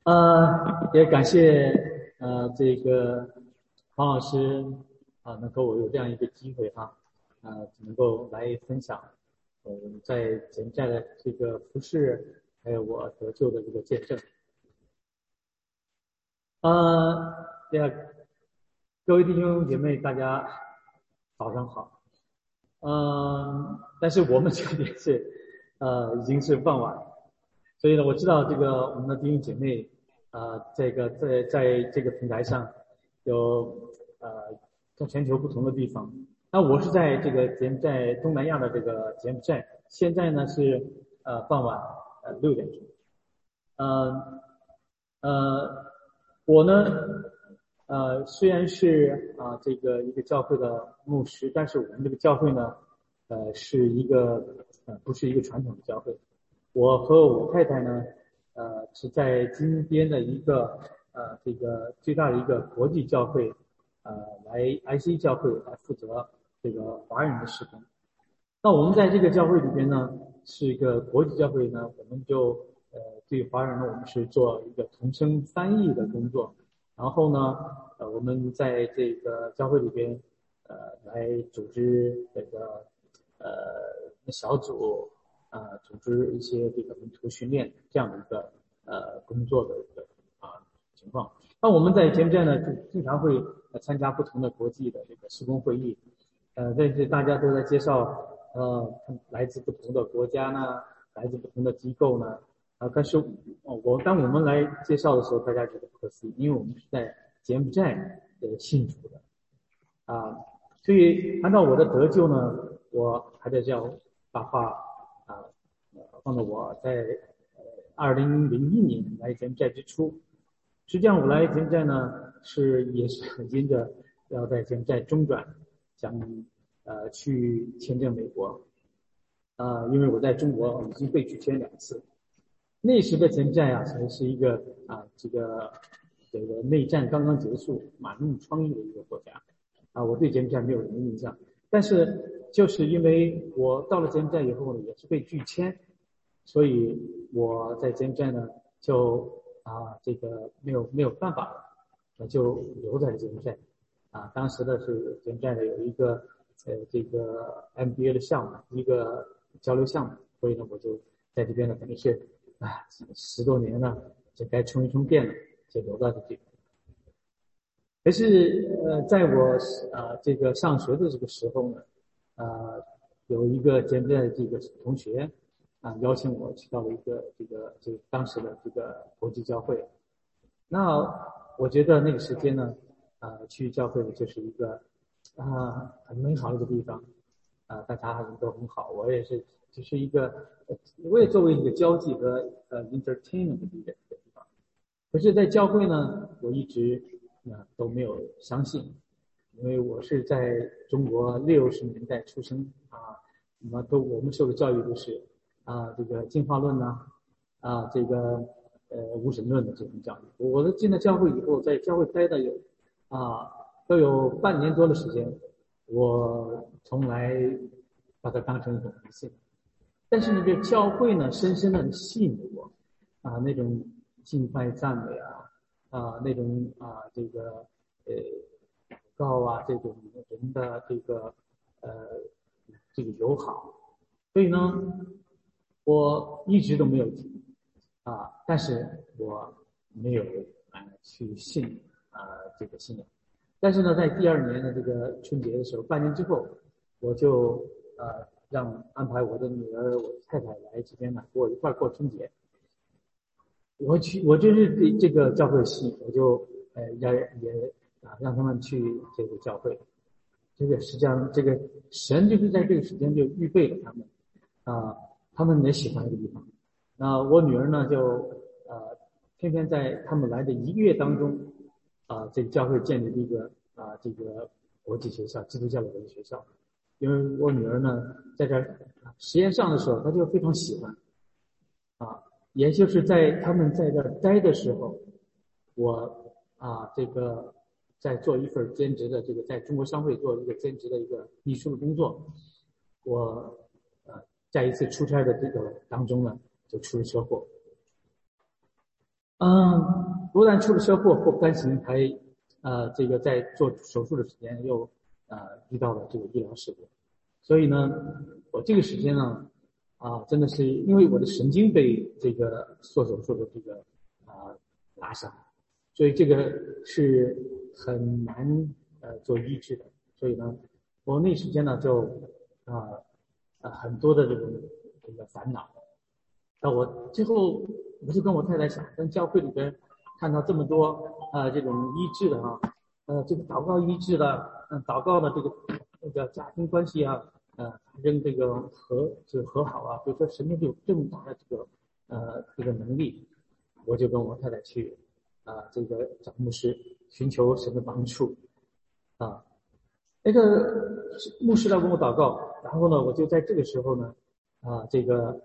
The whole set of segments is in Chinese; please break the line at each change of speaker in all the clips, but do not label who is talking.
也感谢这个黄老师能够我有这样一个机会能够来分享在柬埔寨的这个服饰，还有我得救的这个见证。呀，各位弟兄姐妹，大家早上好。但是我们这边是已经是傍晚，所以呢，我知道这个我们的弟兄姐妹这个在这个平台上有在全球不同的地方。那我是在这个柬埔寨东南亚的这个柬埔寨，现在呢是傍晚6点钟。呃我呢虽然是这个一个教会的牧师，但是我们这个教会呢是一个不是一个传统的教会。我和我太太呢是在金边的一个这个最大的一个国际教会来 IC 教会来负责这个华人的事工。那我们在这个教会里边呢，是一个国际教会呢，我们就对华人呢，我们是做一个同声翻译的工作。然后呢，我们在这个教会里边，来组织这个小组，组织一些这个门徒训练这样的一个工作的一个情况。那我们在柬埔寨呢，就经常会参加不同的国际的这个施工会议。但是大家都在介绍，来自不同的国家呢，来自不同的机构呢，但是当我们来介绍的时候，大家觉得不可思议，因为我们是在柬埔寨信主的所以按照我的得救呢，我还得这样把话啊放到我在2001年来柬埔寨之初。实际上我来柬埔寨呢，也是因着要在柬埔寨中转，想去签证美国因为我在中国已经被拒签2次。那时的柬埔寨还是一个这个内战刚刚结束、满目疮痍的一个国家我对柬埔寨没有什么印象。但是就是因为我到了柬埔寨以后呢，也是被拒签，所以我在柬埔寨呢就这个没有办法了，就留在了柬埔寨当时的是柬埔寨的有一个这个 MBA 的项目，一个交流项目，所以呢我就在这边呢等于是10多年了，就该充一充电了，就留到这里。可是在我这个上学的这个时候呢，有一个柬埔寨的这个同学邀请我去到了一个这个当时的这个国际教会。那我觉得那个时间呢，去教会呢就是一个很美好的一个地方大家人都很好，我也是就是一个我也作为一个交际和entertainment 的一个地方。可是，在教会呢，我一直都没有相信，因为我是在中国60年代出生那么我们受的教育都是这个进化论呢这个无神论的这种教育。我进了教会以后，在教会待的都有半年多的时间，我从来把它当成一种迷信。但是呢，这教会呢，深深的吸引我那种敬拜赞美那种这个祷告这种人的这个友好。所以呢，我一直都没有停但是我没有去信这个信仰。但是呢，在第2年的这个春节的时候，半年之后，我就安排我的女儿、我的太太来这边呢，跟我一块过春节。我就是对这个教会系，我就让他们去这个教会。这个实际上，这个神就是在这个时间就预备了他们他们也喜欢这个地方。那我女儿呢，就偏偏在他们来的1个月当中这个教会建立了一个这个国际学校，基督教的国际学校。因为我女儿呢，在这实验上的时候，她就非常喜欢也就是在他们在这待的时候，我这个在做一份兼职的在中国商会做一个兼职的一个秘书的工作。我在一次出差的这个当中呢，就出了车祸。 不但出了车祸或不担心，还这个在做手术的时间又遇到了这个医疗事故，所以呢，我这个时间呢真的是因为我的神经被这个做手术的这个拉伤，所以这个是很难做医治的，所以呢，我那时间呢就很多的这个烦恼。我最后我就跟我太太想，跟教会里边看到这么多这种医治的这个祷告医治的，祷告的这个家庭关系跟这个和好啊，就说神就有这么大的这个能力，我就跟我太太去这个找牧师寻求神的帮助那个牧师来跟我祷告，然后呢，我就在这个时候呢这个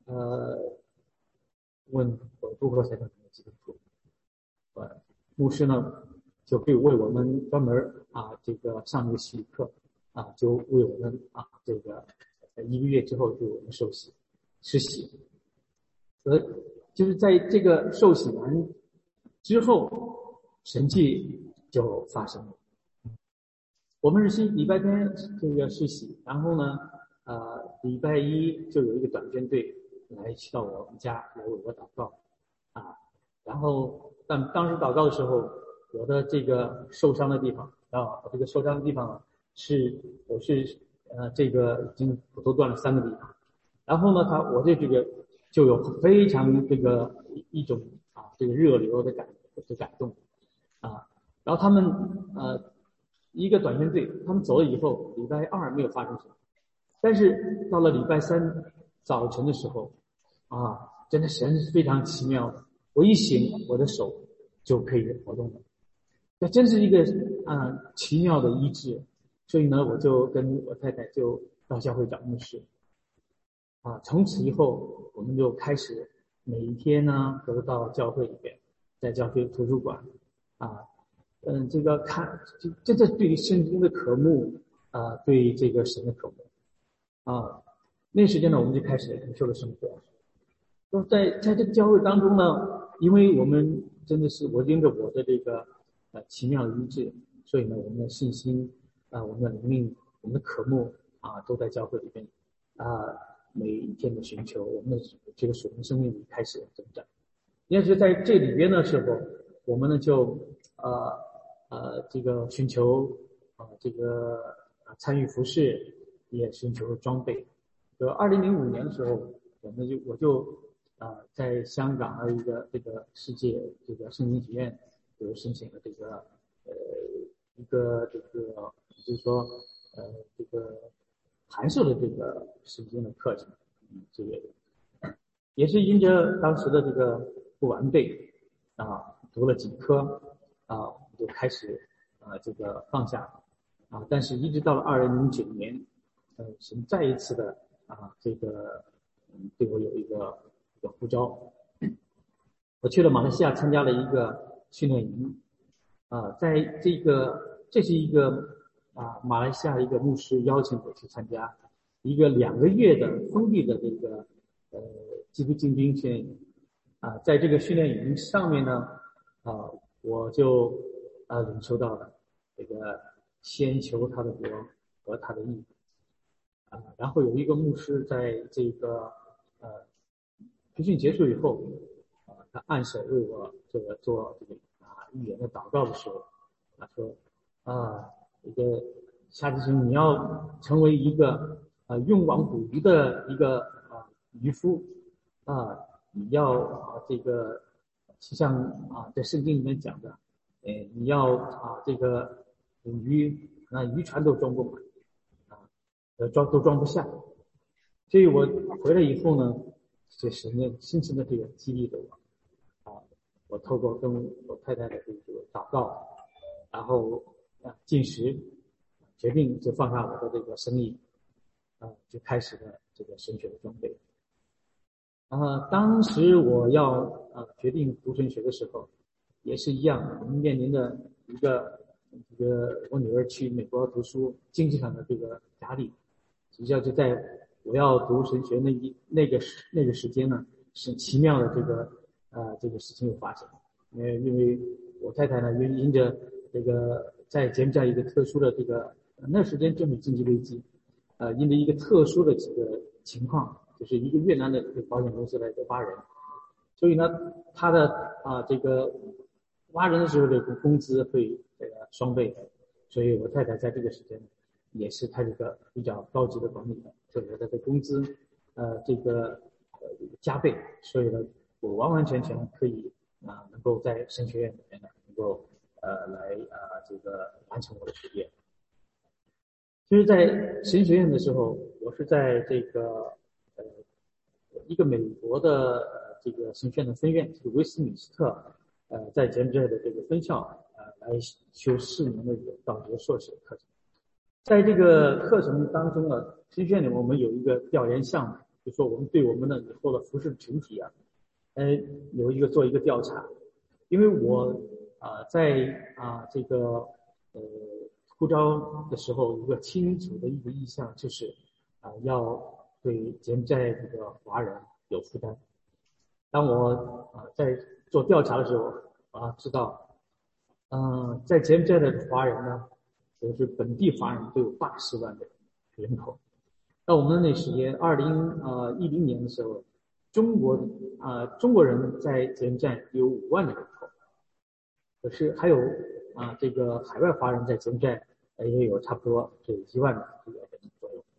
问我如何才能成为基督徒？牧师呢就为我们专门这个上一个洗礼课就为我们这个1个月之后就我们受洗施洗，就是在这个受洗完之后，神迹就发生了。我们是礼拜天这个施洗，然后呢礼拜一就有一个短宣队来去到我们家来为我祷告然后当时祷告的时候，我的这个受伤的地方我这个受伤的地方我是这个已经骨头断了3个地方，然后呢我这个就有非常这个一种这个热流的感动然后他们一个短宣队他们走了以后，礼拜2没有发生什么，但是到了礼拜3早晨的时候真的神是非常奇妙的，我一醒我的手就可以活动了，这真是一个奇妙的医治。所以呢，我就跟我太太就到教会找牧师从此以后我们就开始每一天呢都到教会里边，在教会图书馆这个看这对圣经的渴慕对这个神的渴慕那时间呢我们就开始领受了生活。在这个教会当中呢，因为我们真的是我因着我的这个奇妙的医治，所以呢我们的信心我们的灵命我们的渴慕都在教会里边每一天的寻求，我们的这个属灵生命开始增长。也是在这里边的时候，我们呢就这个寻求这个参与服事，也寻求装备。2005年的时候，我就在香港的一个这个世界这个圣经学院就申请了这个一个这个就是说这个函授的这个圣经的课程这个也是因着当时的这个不完备读了几科就开始这个放下但是一直到了2009年神再一次的这个对我有一个呼召，我去了马来西亚参加了一个训练营在这是一个马来西亚一个牧师邀请我去参加一个2个月的封闭的这个基督精兵训练营在这个训练营上面呢我就领受到了这个先求他的国和他的义然后有一个牧师在这个培训结束以后他按手为我这个做这个预言的祷告的时候说这个夏志生你要成为一个用网捕鱼的一个渔夫你要这个像在圣经里面讲的你要这个捕鱼渔船都装不满都装不下，所以我回来以后呢这神呢深深的这个激励了我我透过跟我太太的这个祷告然后进食决定就放下我的这个生意就开始了这个神学的装备当时我要决定读神学的时候也是一样，我们面临着一个我女儿去美国读书经济上的这个压力，实际上就在我要读神学那个时间呢，是奇妙的这个这个事情又发生。因为我太太呢，因着这个在柬埔寨一个特殊的这个那时间正是经济危机，因为一个特殊的这个情况，就是一个越南的这个保险公司的一个挖人，所以呢，他的这个挖人的时候的工资会这个双倍，所以我太太在这个时间也是她这个比较高级的管理的，所以她的工资这个加倍，所以呢，我完完全全可以能够在神学院里面呢，能够来这个完成我的学业。其实，在神学院的时候，我是在这个一个美国的这个神学院的分院，这个威斯敏斯特在柬埔寨的这个分校来修4年的这个道学硕士的课程。在这个课程当中呢，神学院里我们有一个调研项目，就说我们对我们的以后的服事群体做一个调查。因为我在这个呼召的时候，一个清楚的一个意向就是要对柬埔寨这个华人有负担。当我在做调查的时候知道，在柬埔寨的华人呢，就是本地华人都有80万的人口。到我们那时间2010年的时候，中国人在柬埔寨有5万的人口，可是还有这个海外华人在柬埔寨也有差不多是1万的这个人左右。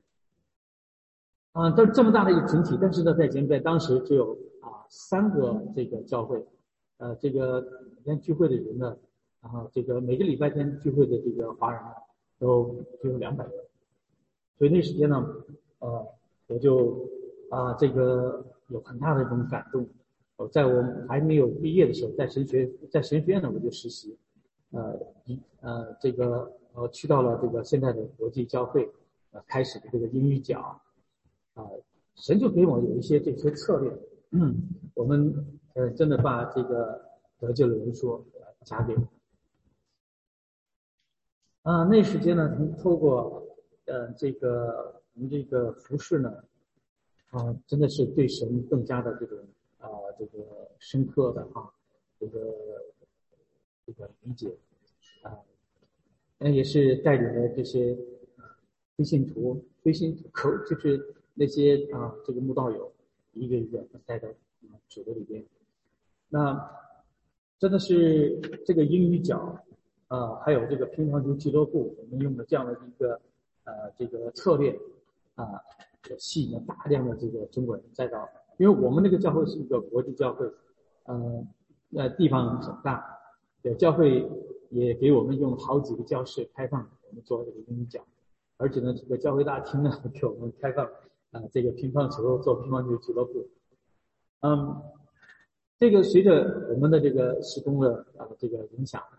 但这么大的一个群体，但是呢，在柬埔寨当时只有3个这个教会，这个每天聚会的人呢，然后这个每个礼拜天聚会的这个华人呢，都只有200个。所以那时间呢，我就这个有很大的这种感动。在我还没有毕业的时候，在神学院呢，我就实习，去到了这个现在的国际教会，开始的这个英语角，神就给我有一些这些策略，我们真的把这个得救的人数加给我。那时间呢，透过我们这个服饰呢，真的是对神更加的这个深刻的这个理解也是带领了这些推信徒就是那些这个慕道友一个一个带到主的里边。那真的是这个英语角还有这个乒乓球俱乐部，我们用的这样的一个这个策略吸引了大量的这个中国人再到，因为我们那个教会是一个国际教会，地方很大，教会也给我们用好几个教室开放我们做这个英语讲，而且呢，这个教会大厅呢给我们开放这个乒乓球做乒乓球俱乐部。这个随着我们的这个施工的这个影响，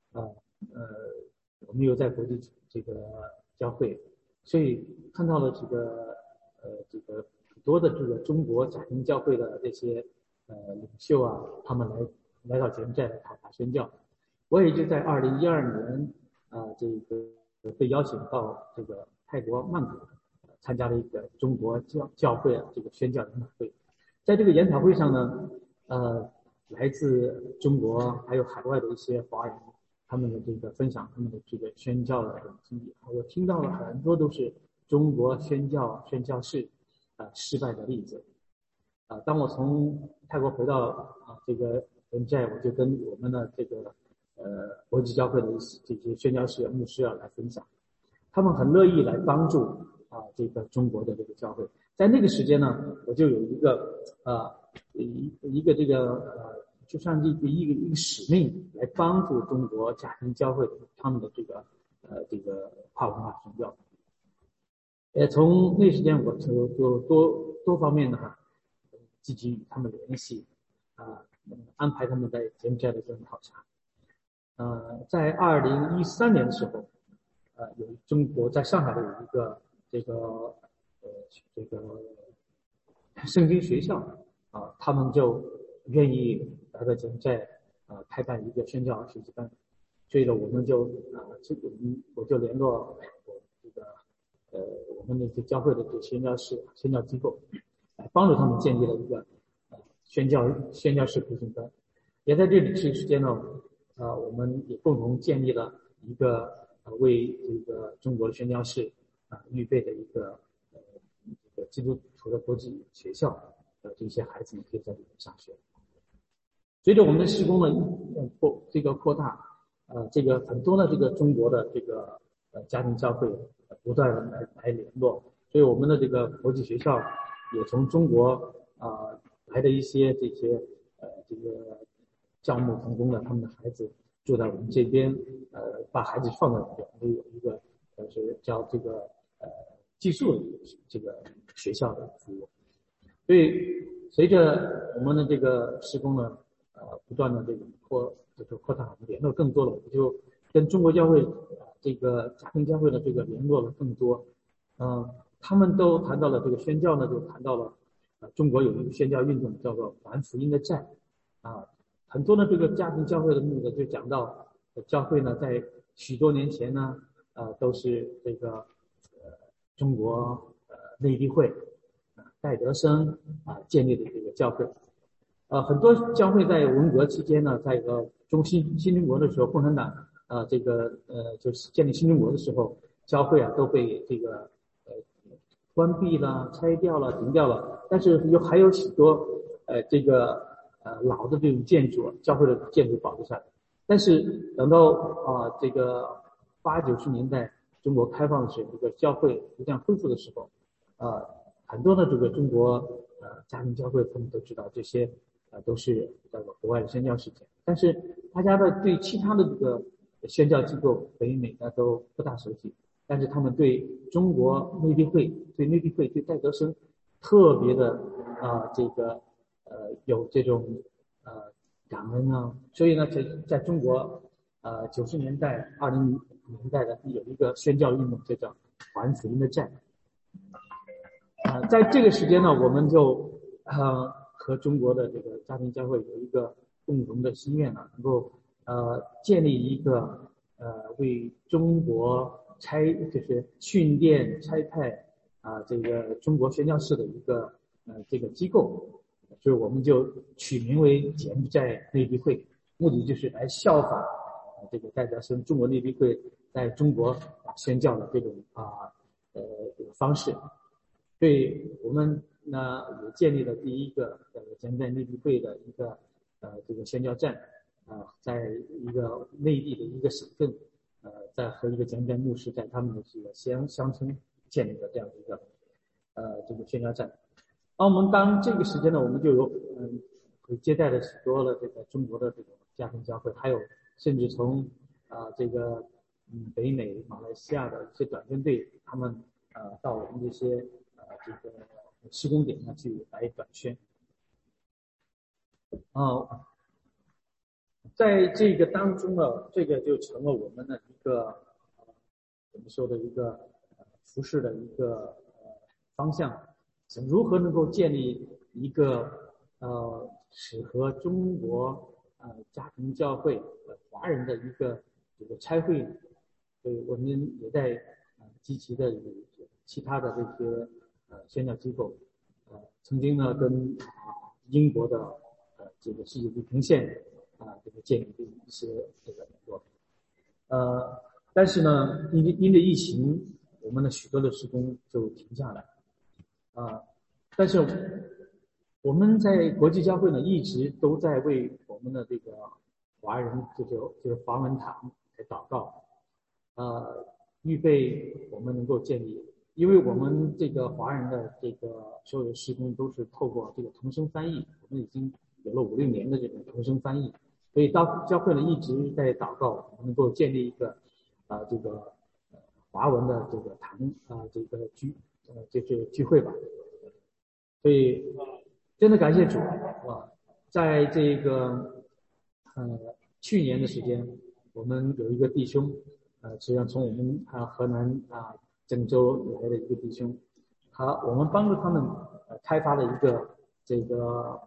我们又在国际这个教会，所以看到了这个很多的这个中国家庭教会的这些领袖他们来到柬埔寨来考察宣教。我也就在2012年这个被邀请到这个泰国曼谷参加了一个中国教会这个宣教研讨会。在这个研讨会上呢，来自中国还有海外的一些华人，他们的这个分享他们的这个宣教的这种经历，我听到了很多都是中国宣教士失败的例子。当我从泰国回到这个柬埔寨，我就跟我们的这个国际教会的这些宣教士牧师来分享，他们很乐意来帮助这个中国的这个教会。在那个时间呢，我就有一个这个就像一个使命，来帮助中国家庭教会他们的这个跨文化宣教。从那时间我就多方面的积极与他们联系安排他们在柬埔寨的这种考察。在2013年的时候，有中国在上海的有一个这个圣经学校他们就愿意来到柬埔寨开办一个宣教学习班，所以呢，我们就我就联络我们那些教会的这宣教机构，来帮助他们建立了一个宣教士培训班。也在这个时间呢，我们也共同建立了一个为这个中国的宣教士预备的一个这个基督徒的国际学校，这些孩子们可以在里面上学。随着我们的施工的扩大，这个很多的这个中国的这个家庭教会不断的来联络，所以我们的这个国际学校也从中国来的一些这个教牧同工的他们的孩子住在我们这边，把孩子放在我们有一个是叫这个寄宿的这个学校的服务。所以随着我们的这个施工呢，不断的这个扩大，联络更多了，我们就跟中国教会这个家庭教会的这个联络了更多。他们都谈到了这个宣教呢，就谈到了中国有一个宣教运动叫做还福音的债很多的这个家庭教会的牧者就讲到，教会呢在许多年前呢，都是这个中国内地会戴德生建立的这个教会。很多教会在文革期间呢，在一个新中国的时候，共产党就是建立新中国的时候，教会都被这个关闭了、拆掉了、停掉了。但是还有许多这个老的这种建筑，教会的建筑保留下来。但是等到这个80、90年代中国开放的时候，这个教会逐渐恢复的时候，很多的这个中国家庭教会，他们都知道这些都是在国外的宣教事件，但是大家的对其他的这个宣教机构北美呢都不大熟悉，但是他们对中国内地会、对戴德生特别的这个有这种感恩所以呢在中国90年代、20年代的有一个宣教运动，就叫还福音的债。在这个时间呢，我们就和中国的这个家庭教会有一个共同的心愿能够建立一个为中国就是训练差派这个中国宣教士的一个这个机构，所以我们就取名为柬埔寨内地会，目的就是来效仿这个戴德生中国内地会在中国宣教的这种这个方式。所以我们呢也建立了第一个柬埔寨内地会的一个这个宣教站在一个内地的一个省份在和一个柬埔寨牧师在他们的这个乡村建立的这样的一个这个宣教站。我们当这个时间呢，我们就有会接待了许多的这个中国的这个家庭教会，还有甚至从这个北美、马来西亚的一些短宣队，他们到我们这些这个施工点呢去来短宣。在这个当中呢，这个就成了我们的一个我们说的一个服事的一个方向，如何能够建立一个适合中国家庭教会华人的一个这个差会。所以我们也在积极的与其他的这些宣教机构曾经呢跟英国的这个世界地平线这个建立一些这个联络。但是呢因为疫情，我们的许多的施工就停下来但是我们在国际教会呢一直都在为我们的这个华人就是华文堂来祷告预备我们能够建立，因为我们这个华人的这个所有的施工都是透过这个同声翻译，我们已经有了5、6年的这种同声翻译，所以教会呢一直在祷告，能够建立一个这个华文的这个堂这个就是聚会吧。所以真的感谢主在这个去年的时间，我们有一个弟兄实际上从我们河南郑州来的一个弟兄，我们帮助他们开发了一个这个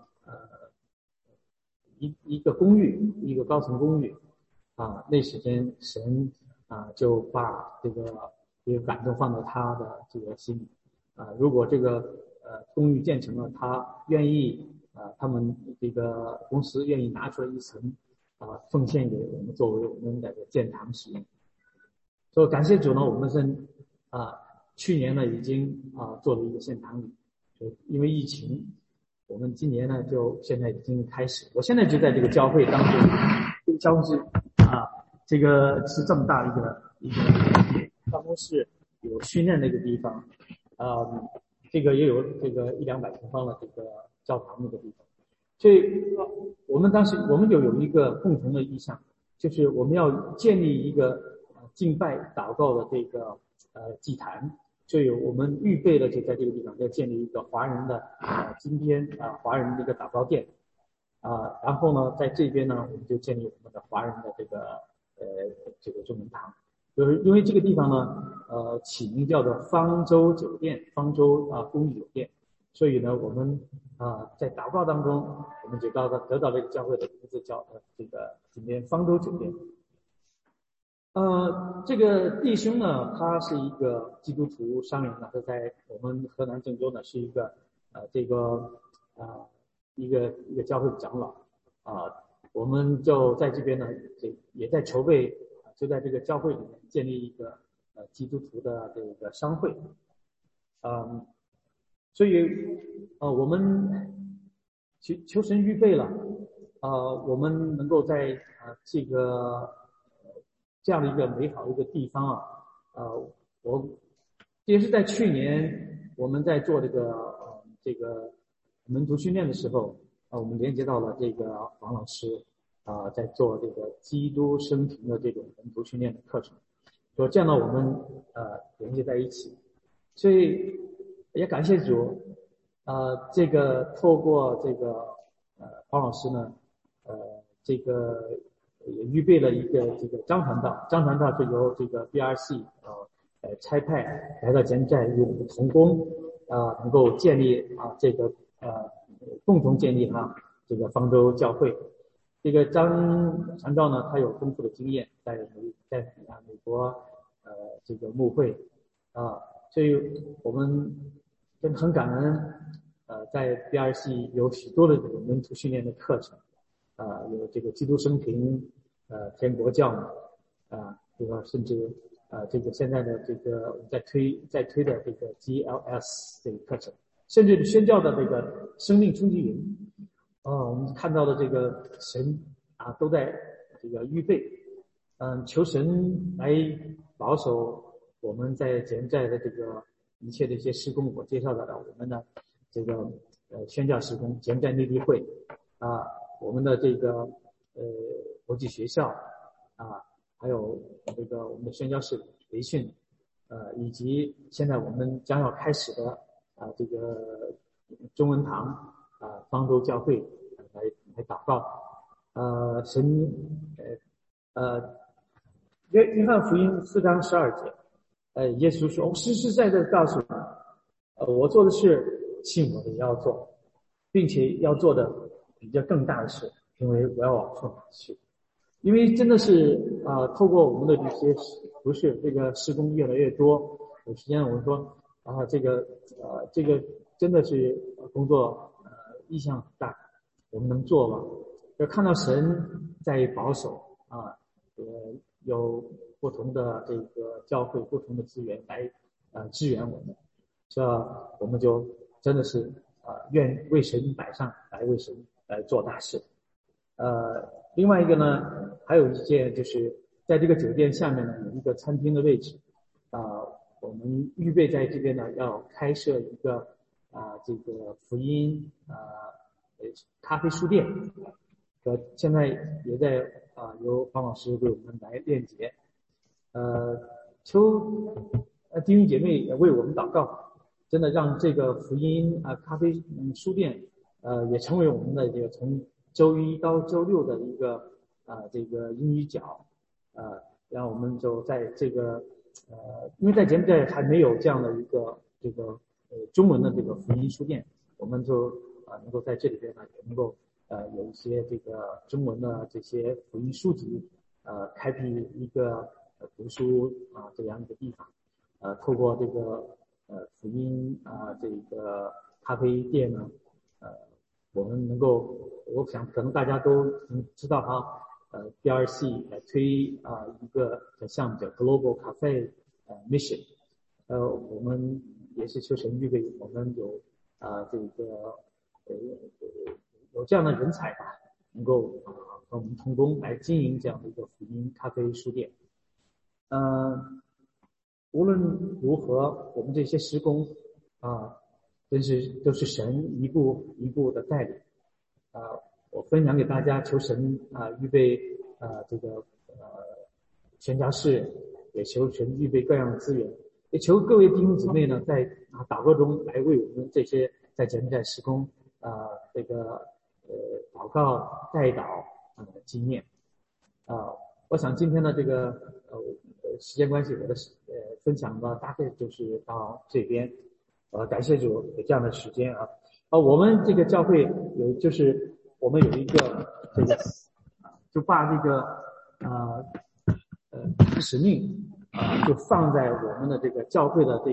一个公寓，一个高层公寓那时间神就把这个感动放在他的这个心里如果这个公寓建成了，他愿意他们这个公司愿意拿出来一层奉献给我们作为我们的建堂使用。所以感谢主呢，我们是去年呢已经做了一个献堂礼，因为疫情，我们今年呢就现在已经开始。我现在就在这个教会当中，这个教会是这个是这么大的一个办公室，有训练的一个地方，这个也有这个100-200平方的这个教堂那个地方。所以我们当时我们有一个共同的意向，就是我们要建立一个敬拜祷告的这个祭坛。所以我们预备了就在这个地方要建立一个华人的今天华人的一个祷告殿然后呢在这边呢我们就建立我们的华人的这个中文堂。就是因为这个地方呢起名叫做方舟酒店，方舟公寓酒店，所以呢我们在祷告当中我们就得到这个教会的名字叫这个今天方舟酒店。这个弟兄呢，他是一个基督徒商人呢，他在我们河南郑州呢是一个一个教会的长老我们就在这边呢也在筹备就在这个教会里面建立一个基督徒的这个商会。所以我们求神预备了我们能够在这样的一个美好的一个地方我也是在去年我们在做这个门徒训练的时候我们连接到了这个王老师在做这个基督生平的这种门徒训练的课程，所以这样呢我们连接在一起。所以也感谢主这个透过这个王老师呢这个也预备了一个这个张传道是由这个 BRC 差派来到柬埔寨与我们同工能够建立这个共同建立这个方舟教会。这个张传道呢他有丰富的经验在美国这个牧会所以我们真的很感恩在 BRC 有许多的这个门徒训练的课程有这个基督生平天国教这个甚至这个现在的这个我们在推的这个 GLS 这个课程，甚至宣教的这个生命冲击营我们看到的这个神都在这个预备求神来保守我们在柬埔寨的这个一切的一些施工。我介绍到的我们的这个宣教施工，柬埔寨内地会我们的这个国际学校还有这个我们的宣教士培训以及现在我们将要开始的这个中文堂方舟教会来祷告神约翰福音4章12节耶稣说我实实在在地告诉你我做的事信我的也要做，并且要做的比较更大的事，因为我要往上去。因为真的是透过我们的这些不是这个施工越来越多，有时间我们说这个真的是工作意向很大，我们能做吗？要看到神在保守有不同的这个教会不同的资源来支援我们，这我们就真的是愿为神摆上来，为神来做大事。另外一个呢，还有一件就是在这个酒店下面呢有一个餐厅的位置我们预备在这边呢要开设一个这个福音咖啡书店现在也在由方老师为我们来链接求弟兄姐妹为我们祷告，真的让这个福音咖啡书店也成为我们的这个从周一到周六的一个这个英语角然后我们就在这个因为在柬埔寨还没有这样的一个这个中文的这个福音书店，我们就能够在这里边呢也能够有一些这个中文的这些福音书籍开辟一个读书这样一个地方透过这个福音这个咖啡店呢我们能够，我想可能大家都知道哈，DRC 推一个项目叫 Global Cafe Mission，我们也是求神预备，我们有这个有这样的人才吧，能够和我们同工来经营这样的一个福音咖啡书店。无论如何，我们这些施工真是都是神一步一步的带领。我分享给大家，求神预备这个宣教士，也求神预备各样的资源，也求各位弟兄姊妹呢，在祷告中来为我们这些在柬埔寨施工这个祷告代祷经验。我想今天的这个时间关系，我的分享呢大概就是到这边。感谢主有这样的时间我们这个教会就是我们有一个这个就把这个使命就放在我们的这个教会的这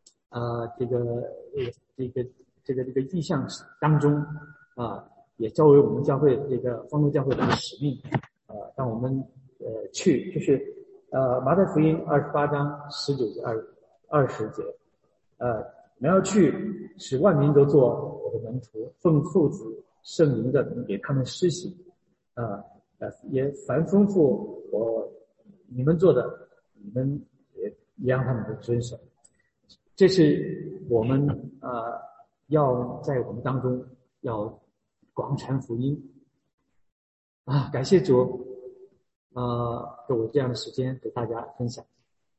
个意向当中也作为我们教会这个方舟教会的使命让我们去就是马太福音28章19节20节你要去使万民都做我的门徒，奉父子圣灵的名给他们施洗也凡吩咐你们做的，你们也让他们都遵守。这是我们要在我们当中要广传福音感谢主给我这样的时间给大家分享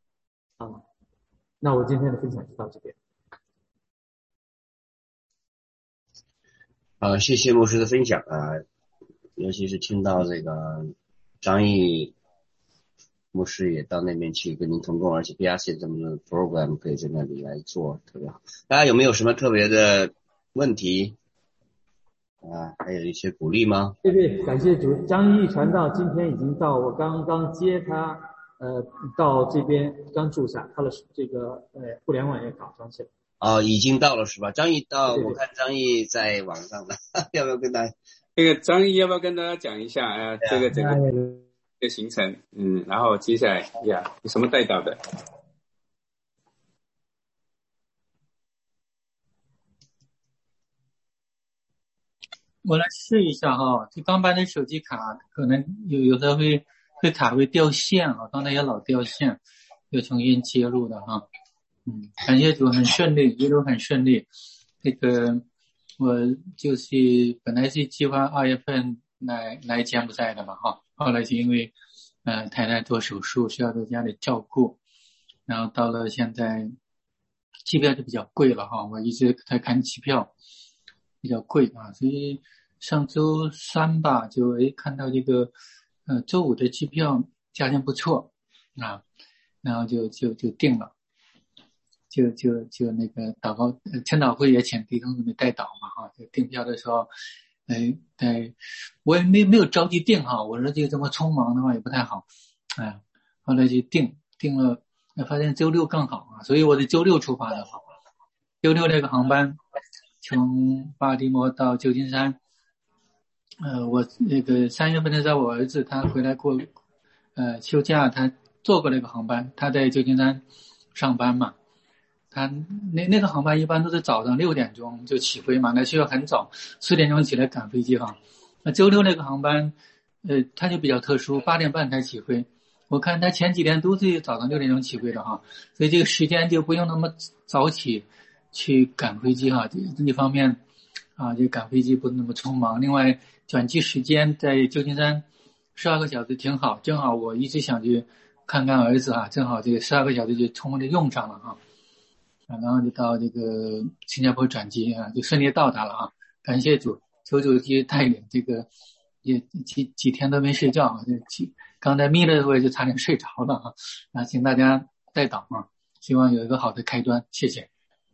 那我今天的分享就到这边。
谢谢牧师的分享尤其是听到这个张毅牧师也到那边去跟您同工，而且 BRC 这么多 program 可以在那里来做，特别好。大家有没有什么特别的问题还有一些鼓励吗？
对，感谢主。张毅传道今天已经到，我刚刚接他到这边刚住下，他的这个互联网也搞上去了。
已经到了是吧？张毅到，对我看张毅在网上了，要不要跟大家？
这个张毅要不要跟大家讲一下这个行程？然后接下来有什么带到的？
我来试一下就刚搬的手机卡可能有时候会卡会掉线刚才也老掉线，又重新接入的感谢主很顺利，一路很顺利。这个我就是本来是计划2月份来柬埔寨的嘛后来是因为太太做手术需要在家里照顾，然后到了现在机票就比较贵了我一直在看机票比较贵所以上周3吧就看到这个周5的机票价钱不错然后就定了。就那个祷告晨祷会也请弟兄姊妹代祷嘛就订票的时候我也没有着急订我说这个这么匆忙的话也不太好后来就订了发现周6更好所以我是周6出发的周6那个航班从巴提摩到旧金山我那个3月份的时候我儿子他回来过休假，他坐过那个航班，他在旧金山上班嘛，他那个航班一般都是早上6点钟就起飞嘛，那需要很早4点钟起来赶飞机那周6那个航班他就比较特殊，8点半才起飞，我看他前几天都是早上6点钟起飞的所以这个时间就不用那么早起去赶飞机这一方面就赶飞机不那么匆忙，另外转机时间在旧金山12个小时挺好，正好我一直想去看看儿子正好这个12个小时就充分的用上了然后就到这个新加坡转机就顺利到达了感谢主，求主去带领，这个也几天都没睡觉刚才眯了的时候就差点睡着了请大家代祷希望有一个好的开端，谢谢。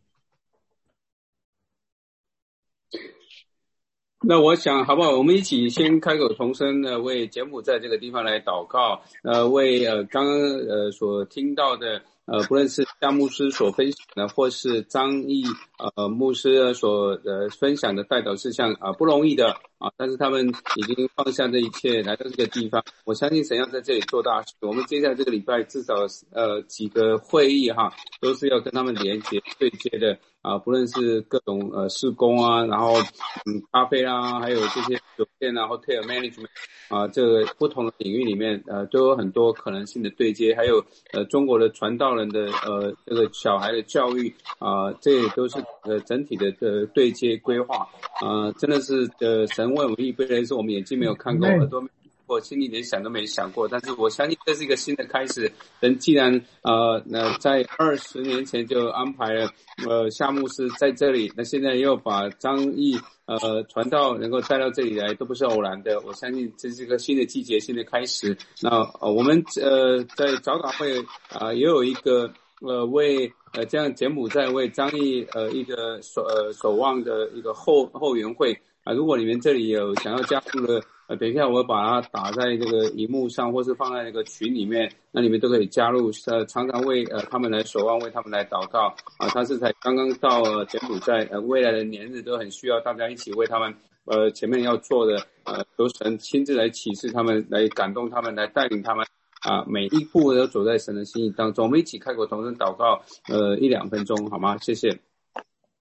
那我想好不好我们一起先开口同声为柬埔寨这个地方来祷告为刚刚所听到的不论是夏牧师所分享的，或是张毅牧师所分享的代祷事项不容易的但是他们已经放下这一切来到这个地方。我相信神要在这里做大事。我们接下来这个礼拜至少几个会议都是要跟他们连接对接的不论是各种施工然后咖啡还有这些酒店hotel management这个不同的领域里面都有很多可能性的对接，还有中国的传道人的这个小孩的教育这也都是整体的对接规划真的是神为我们预备的是我们眼睛没有看过，耳朵没有听过，心里连想都没想过。但是我相信这是一个新的开始。人既然在20年前就安排了夏牧师在这里，那现在又把张毅传道能够带到这里来，都不是偶然的。我相信这是一个新的季节，新的开始。那我们在早祷会也有一个为这样柬埔寨为张毅一个守望的一个后援会如果你们这里有想要加入的等一下我把它打在这个荧幕上，或是放在那个群里面，那你们都可以加入常常为他们来守望，为他们来祷告他是才刚刚到柬埔寨未来的年日都很需要大家一起为他们前面要做的由神亲自来启示他们，来感动他们，来带领他们每一步都走在神的心意当中。我们一起开口同声祷告1-2分钟好吗？谢谢。